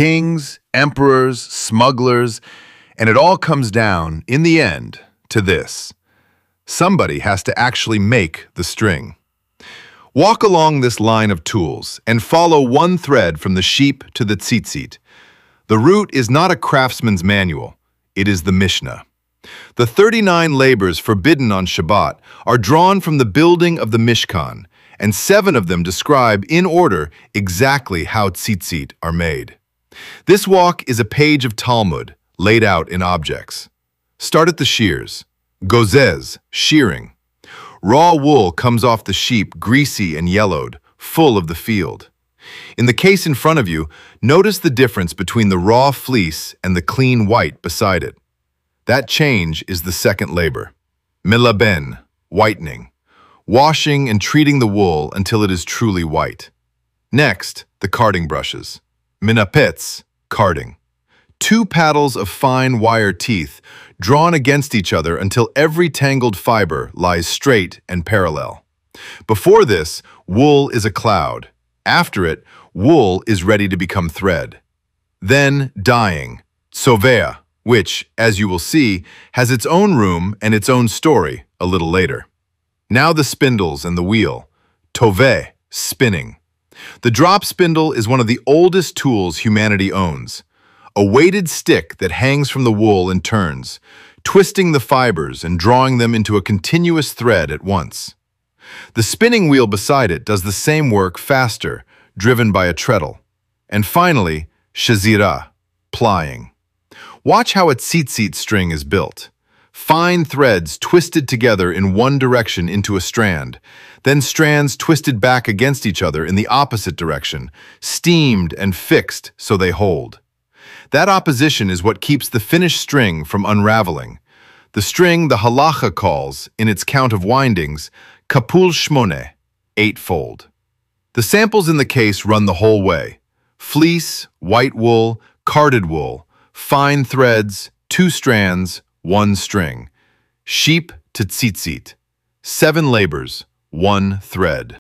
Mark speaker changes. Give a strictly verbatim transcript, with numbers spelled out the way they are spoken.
Speaker 1: kings, emperors, smugglers, and it all comes down, in the end, to this. Somebody has to actually make the string. Walk along this line of tools and follow one thread from the sheep to the tzitzit. The route is not a craftsman's manual, it is the Mishnah. The thirty-nine labors forbidden on Shabbat are drawn from the building of the Mishkan, and seven of them describe, in order, exactly how tzitzit are made. This walk is a page of Talmud, laid out in objects. Start at the shears. Gozez, shearing. Raw wool comes off the sheep, greasy and yellowed, full of the field. In the case in front of you, notice the difference between the raw fleece and the clean white beside it. That change is the second labor. Milaben, whitening. Washing and treating the wool until it is truly white. Next, the carding brushes. Minapetz, carding. Two paddles of fine wire teeth drawn against each other until every tangled fiber lies straight and parallel. Before this, wool is a cloud. After it, wool is ready to become thread. Then dyeing, tsovea, which, as you will see, has its own room and its own story a little later. Now the spindles and the wheel, toveh, spinning. The drop spindle is one of the oldest tools humanity owns. A weighted stick that hangs from the wool and turns, twisting the fibers and drawing them into a continuous thread at once. The spinning wheel beside it does the same work faster, driven by a treadle. And finally, shazira, plying. Watch how a tzitzit string is built. Fine threads twisted together in one direction into a strand, then strands twisted back against each other in the opposite direction, steamed and fixed so they hold. That opposition is what keeps the finished string from unraveling. The string the halacha calls, in its count of windings, kapul shmone, eightfold. The samples in the case run the whole way. Fleece, white wool, carded wool, fine threads, two strands, one string. Sheep to tzitzit. Seven labors, one thread.